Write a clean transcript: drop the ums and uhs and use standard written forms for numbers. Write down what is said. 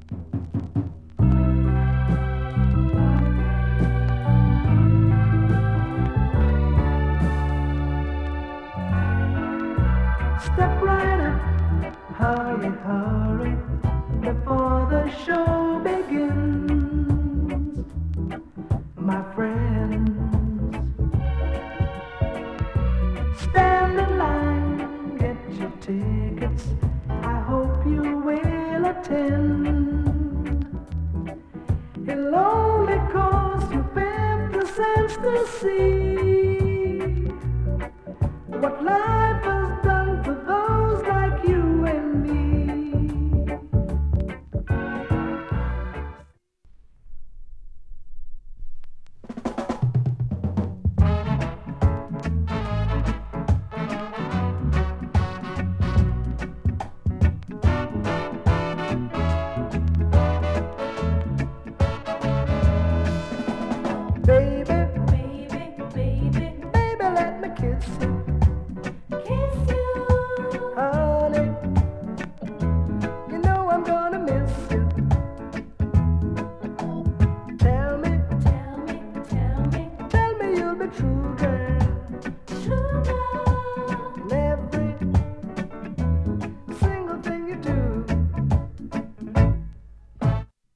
Step right up, hurry, hurry, before the show begins. My friends, stand in line, get your tickets. I hope you will attend. It'll only cost you 50 cents to see